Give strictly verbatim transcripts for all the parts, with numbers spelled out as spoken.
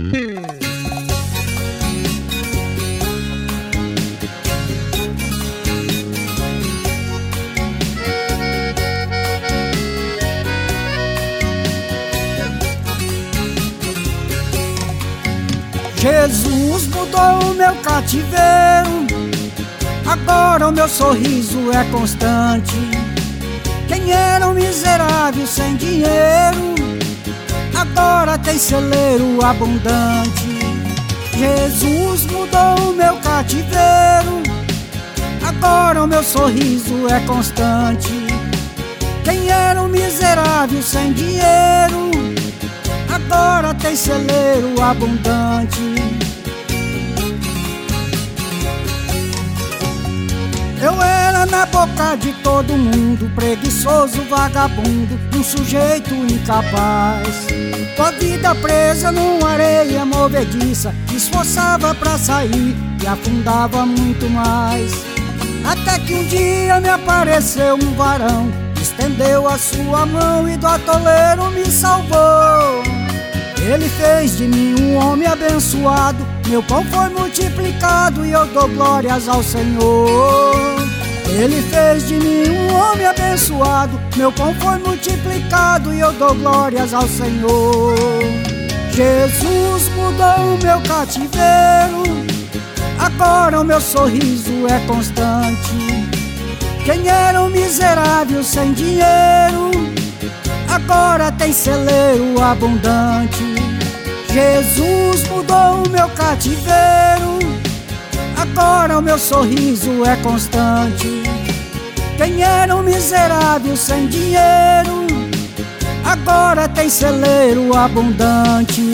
Jesus mudou o meu cativeiro, agora o meu sorriso é constante. Quem era um miserável sem dinheiro, agora tem celeiro abundante. Jesus mudou o meu cativeiro, agora o meu sorriso é constante. Quem era um miserável sem dinheiro, agora tem celeiro abundante. Eu era na boca de todo mundo, preguiçoso, vagabundo, um sujeito incapaz, com a vida presa numa areia movediça, esforçava pra sair e afundava muito mais. Até que um dia me apareceu um varão, estendeu a sua mão e do atoleiro me salvou. Ele fez de mim um homem abençoado, meu pão foi multiplicado e eu dou glórias ao Senhor. Ele fez de mim um homem abençoado, meu pão foi multiplicado e eu dou glórias ao Senhor. Jesus mudou o meu cativeiro, agora o meu sorriso é constante. Quem era um miserável sem dinheiro, agora tem celeiro abundante. Jesus mudou o meu cativeiro, agora o meu sorriso é constante. Quem era um miserável sem dinheiro, agora tem celeiro abundante.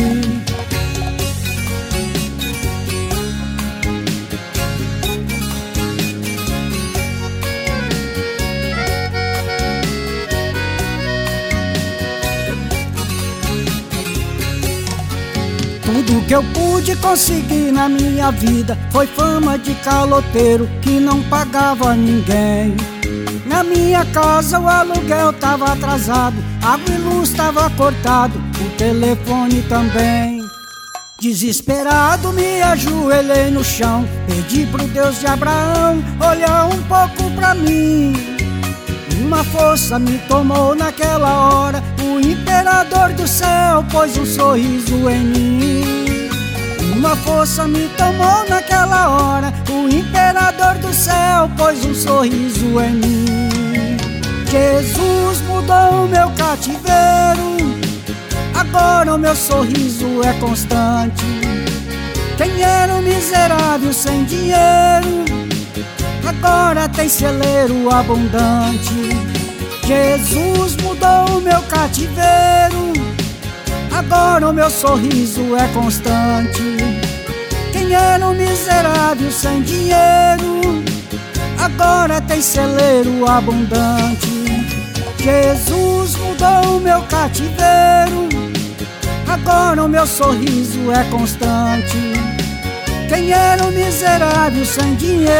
Tudo que eu pude conseguir na minha vida foi fama de caloteiro que não pagava ninguém. Na minha casa o aluguel tava atrasado, água e luz tava cortado, o telefone também. Desesperado me ajoelhei no chão, pedi pro Deus de Abraão olhar um pouco pra mim. Uma força me tomou naquela hora, o imperador do céu pôs um sorriso em mim. Uma força me tomou naquela hora, o imperador do céu pôs um sorriso em mim. Jesus mudou o meu cativeiro, agora o meu sorriso é constante. Quem era um miserável sem dinheiro, agora tem celeiro abundante. Jesus mudou o meu cativeiro, agora o meu sorriso é constante. Quem era um miserável sem dinheiro, agora tem celeiro abundante. Jesus mudou o meu cativeiro, agora o meu sorriso é constante. Quem era um miserável sem dinheiro,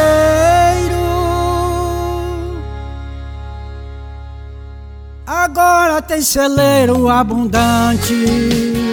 agora tem celeiro abundante.